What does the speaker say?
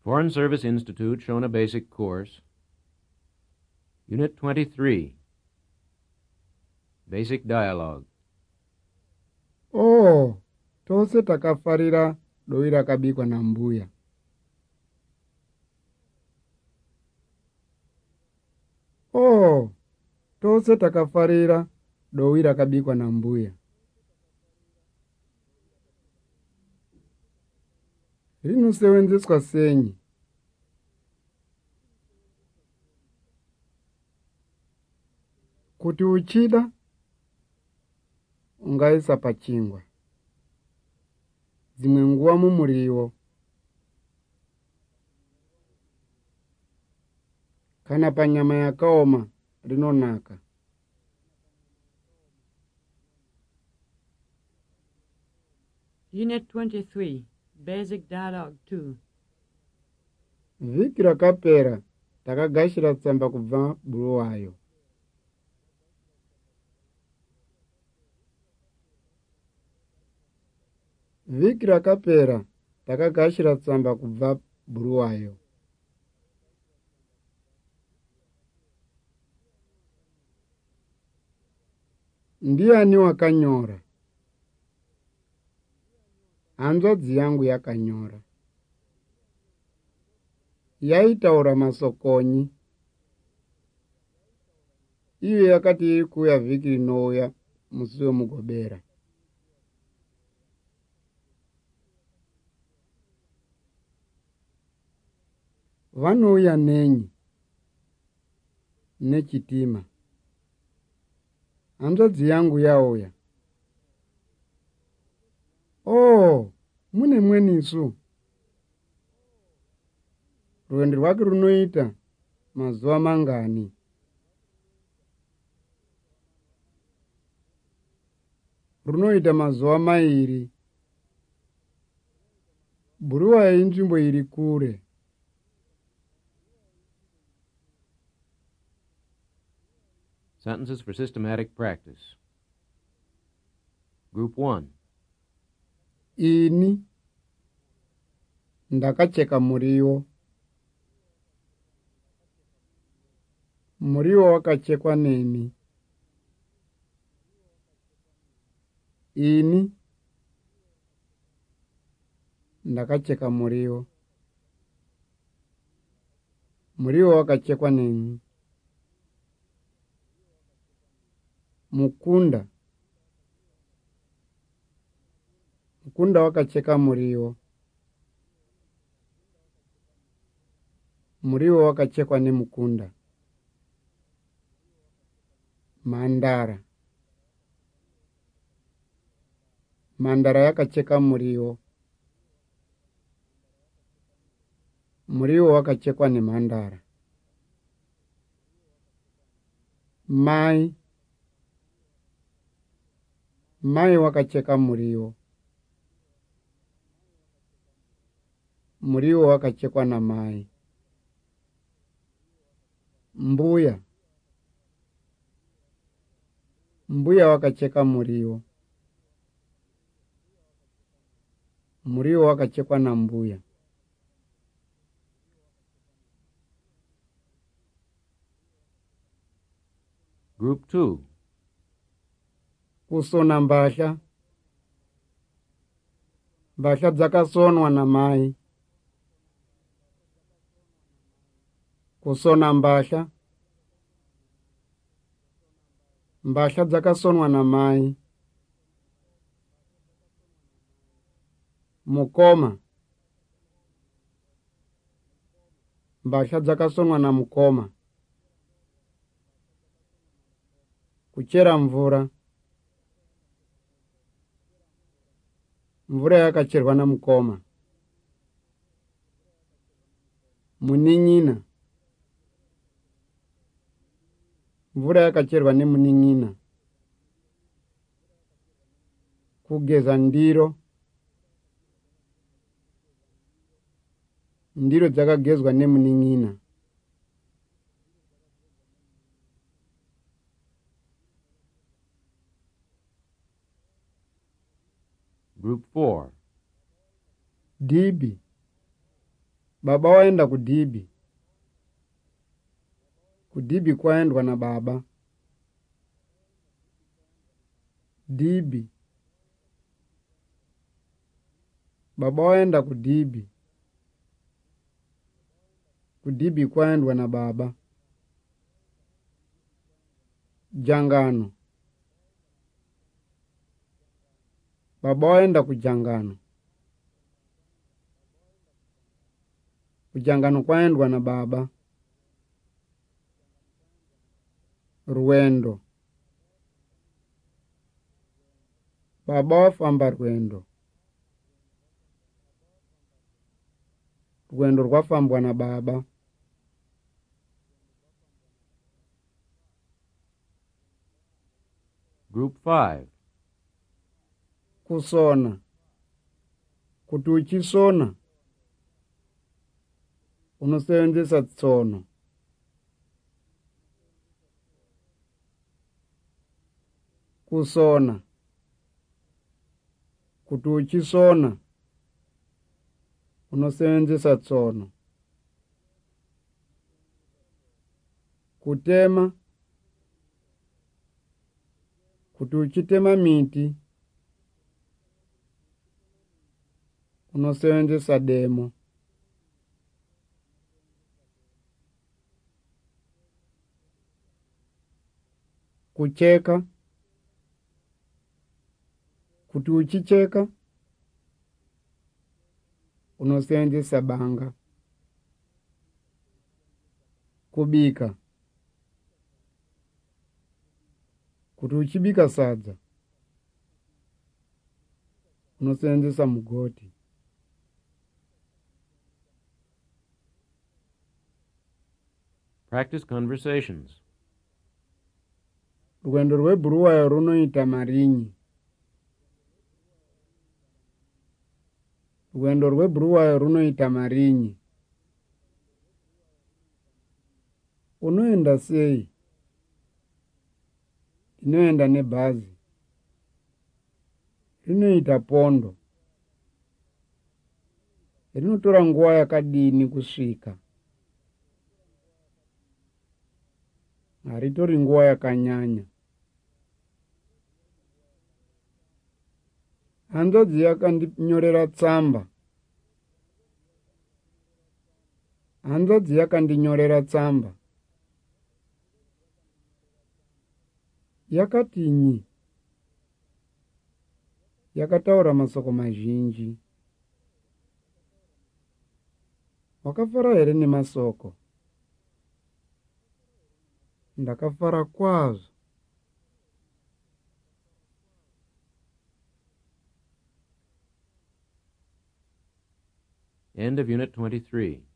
Foreign Service Institute, Shona Basic Course, Unit 23, Basic Dialogue. Oh, tose takafarira dovi rakabikwa nambuya. Oh, tose takafarira dovi rakabikwa nambuya. Rinosevenzeswa senyi? Kuti uchida ungaisa pachingwa, dzimwe nguva mumuriwo, kana panyama yakaoma rinonaka. Unit 23, Basic Dialogue 2. Vhiki rakapera takagashira tsamba kubva Buluwayo. Vhiki rakapera takagashira tsamba kubva Buluwayo. Ndiani wakanyora? Hanzvadzi yangu yakanyora. Yaitaura masokonyi. Iyo yakati iri kuuya vhiki rinouya musi wemugobera. Vanouya nenyi nechitima. Hanzvadzi yangu yauya. Oh, mune mwenisu. Rwendo rwake runoita mazuva mangani? Runoita mazuva mairi. Buluwayo inzvimbo iri kure. Sentences for systematic practice. Group 1. Ini ndakacheka muriwo. Muriwo wakachekwa neni. Ini ndakacheka muriwo. Muriwo wakachekwa neni. Mukunda. Mukunda wakacheka muriwo. Muriwo wakachekwa nemukunda. Mhandara. Mhandara yakacheka muriwo. Muriwo wakachekwa nemhandara. Mai. Mai wakacheka muriwo. Muriwo wakachekwa namai. Mbuya. Mbuya wakacheka muriwo. Muriwo wakachekwa nambuya. Group 2. Kusona mbahla. Mbahla dzakasonwa namai. Kusona mbahla. Mbahla dzakasonwa namai. Mukoma. Mbahla dzakasonwa namukoma. Kuchera mvura. Mvura yakacherwa namukoma. Munin'ina. Mvura yakacherwa nemunin'ina. Kugeza ndiro. Ndiro dzakagezwa nemunin'ina. Group 4. Dibi. Baba waenda kudibi. Kudibi kwaendwa na baba. Dibi. Baba waenda kudibi. Kudibi kwaendwa na baba. Jangano. Baba waenda kujangano. Kujangano kwaendwa na baba. Rwendo. Baba wafamba rwendo. Rwendo rwafambwa na baba. Group 5. Kusona. Kuti uchisona unosevenzesa tsono. Kusona. Kuti uchisona unosevenzesa tsono. Kutema. Kuti uchitema miti unosevenzesa demo. Kucheka. Kuti uchicheka unosevenzesa banga. Kubika. Kuti uchibika sadza unosevenzesa mugoti. Practice conversations. Rwendo rwebhuruwayo runoita marinyi. Rwendo rwebhuruwayo runoita marinyi. Unoenda sei? Ndinoenda nebhazi. Rinoita pondo. Rinotora nguva yakadini kusvika? Haritori nguva yakanyanya. Hanzvadzi yakandinyorera tsamba. Hanzvadzi yakandinyorera tsamba. Yakatinyi. Yakataura masoko mazhinji. Wakafara here nemasoko? Ndakafara kwazvo. End of Unit 23.